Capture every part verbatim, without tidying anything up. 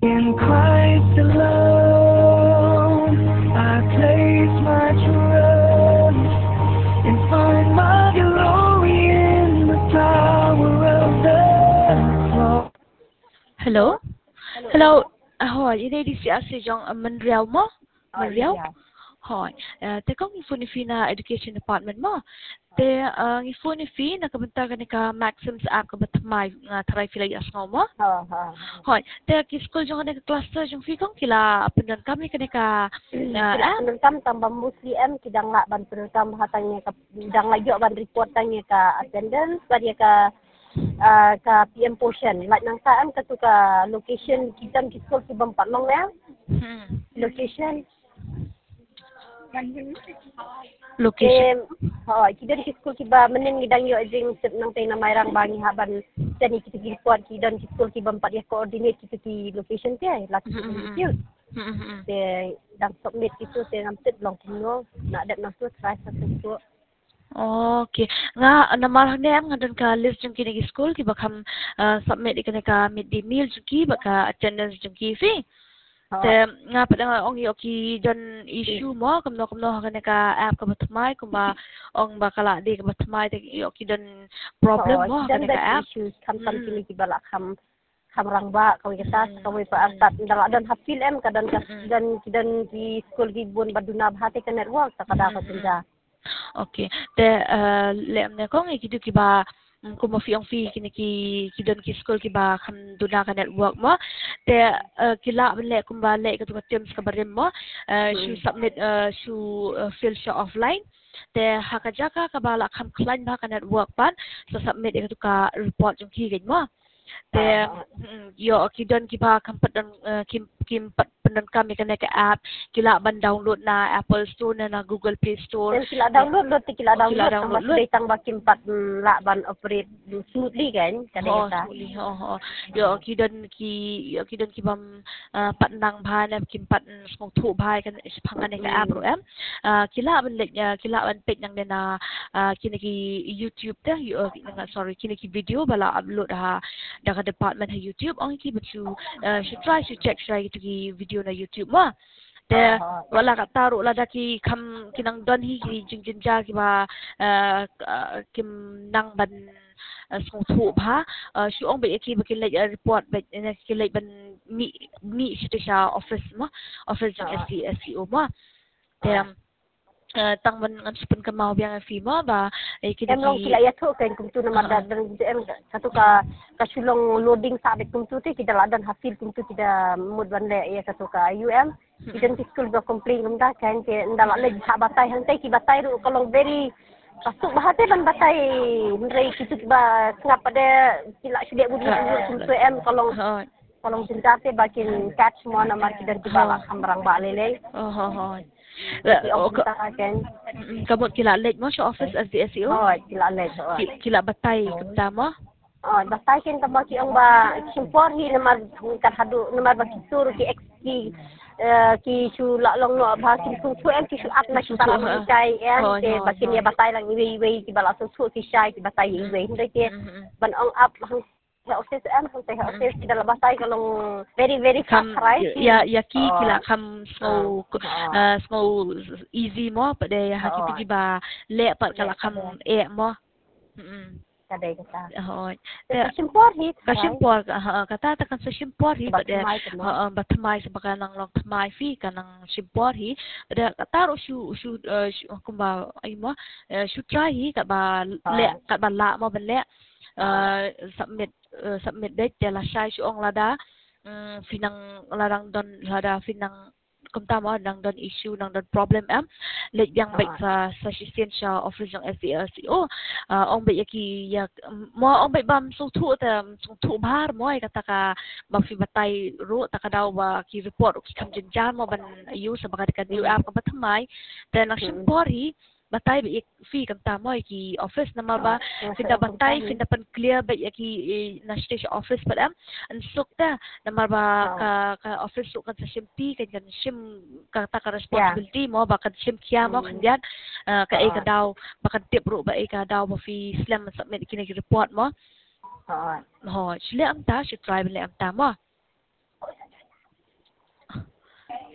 In Christ alone, I place my trust and find my glory in the power of the cross. Hello? Hello. Hello. Hỏi, ini di si asi jong mình riau mo? Ờ, Mình mình riau? riau. Hỏi, te kong ni phone fi na education department mo. Te ni phone fi na kabanta ka ni ka Maxims app ka batmay nga try fi lagi asngaw mo. Ờ, ờ. Hỏi, te ki school jong ka ni ka cluster jong fi kong kila pendan kami ka ni ka Kila app. penelkam tambah muslim kidang lak ban penelkam hatangnya ka dang lagi ban report tangnya ka attendance badia ka uh, ka P M portion lak nang saam ka tu ka location kita ki school ki bampat long ya Hmm. location Location. em ha kita di school ki ba menen ngidang yo jing nang tay na mairang bangi haban tani kita ki report ki dan ki school ki bampat ya coordinate kita ki location ti lak ki Te đang submit itu te namtit long kino nak ada nasu try satu tu. Okay. Nga namarang ni ang ngadon ka list jong kini ki school ki bakam submit ikani ka midday meal jong ki baka attendance jong ki fi. Te nga pada nga ong yoki don issue mo kamno kamno ka ka app ka batmay kumba ong bakala di ka batmay te yoki don problem mo ka ka app issues kam kam kini ki balak kam kam rang ba kau kita kau pa astat ndala dan hafil em kadan dan dan di school ki bun baduna bahate ka network takada ka tinja. Okay. Te le amne kong ikidu ki ba kuma fi ong fi kini ki kidon ki school ki ba kam duna ka network mo te kila le kumba le ka tu teams ka barim mo shu submit shu fill show offline te hakajaka ka bala kam client ba ka network pan so submit ka tu ka report jong ki gid mo te yo kidon ki ba kam padan kim kim padan kami ka ka app kila ban download na Apple Store na na Google Play Store Dan kila download lo kila download tambah download datang bakim pat lak ban operate smoothly kan kada oh kita. smoothly oh oh yo kidon ki yo kidon ki bam patnang bhan am kim pat smong thu bhai kan phangan ka app ro em kila ban le kila ban page nang na kini ki YouTube te sorry kini ki video bala upload ha daga department ha YouTube ong ki betu should try to check try to ki video na YouTube ma te wala ka taru la daki kam kinang don hi ki jing jing ja ki ba kim nang ban song thu ba shu ong be ki ba ki le report ba ki le ban mi mi shi sha office ma office jang S D S E O ma te tang ban ngam sipen ka mau biang fi ma ba e ki Em long kila ya tu kan kum tu nama dan em satu ka ka sulong loading sabit kum tu ti kita ladan hasil kum tu tidak mud ban le ya satu ka U M kita ti school go complain kum da kan ke ndala le ha batai hang tai ki batai ru kalau very pasuk bahate ban batai nrei kitu ba ngap pada kila sedia budi kum tu em kalau kalau cinta te bakin catch semua nama kita di bawah hamrang ba lele oh oh oh kan kamu kila late mo sa office as the S E O oh kila le kila batay kita mo oh batay kin ka baki ang ba simpor hi namar kadhadu namar ba kisur ki ex ki ki su la long no ba ki su su em ki su at na ki para mo chai em ke bakin ya batay lang iwi iwi ki bala su su ki shai ki batay iwi hindi ke ban ong up ya office em hang teh office ki dalam batay kalong very very kam right ya ya ki kila kam so so easy mo pa de ha ki ba le pa kala kam e mo kadai kata hoy ka simpor hi ka simpor kata ta kan sa simpor hi pa de batmai sa baka nang long tmai fi kanang simpor hi de kata ro shu shu kumba ay mo shu try hi ka ba le ka ba la mo ba le submit submit date de la shai shu ong lada finang larang don lada finang kumta mo nang don issue nang don problem am let yang baik sa sa sistem sa office ng S D S E O ong baik ki ya mo ong baik bam so thu ta so thu bar mo ay kata ka ba fi batay ro ta ka daw ba ki report ki kam jin jan mo ban ayu sa baka ka new app ka batmay then ang simpori batay ba fi kam ta mo ki office na ba finda batay finda pan clear ba ki na station office pa am an sukta na ba ka ka office su kan sa simpi kan kan sim ka ta ka responsibility mo ba kan sim kya mo kan yan ka ay ka daw ba kan tip ro ba ay ka daw ba fi slam submit kini report mo ho sila am ta si tribe le am ta mo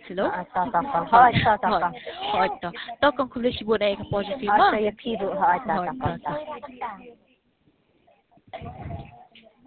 Hello? Ha, ta ta ta. Ha, ta ta ta. Hoi ta. Ta kan kule sibu dai ka positive Ha, ma. ta ya piru. Ha, ta ta Hoi ta. ta.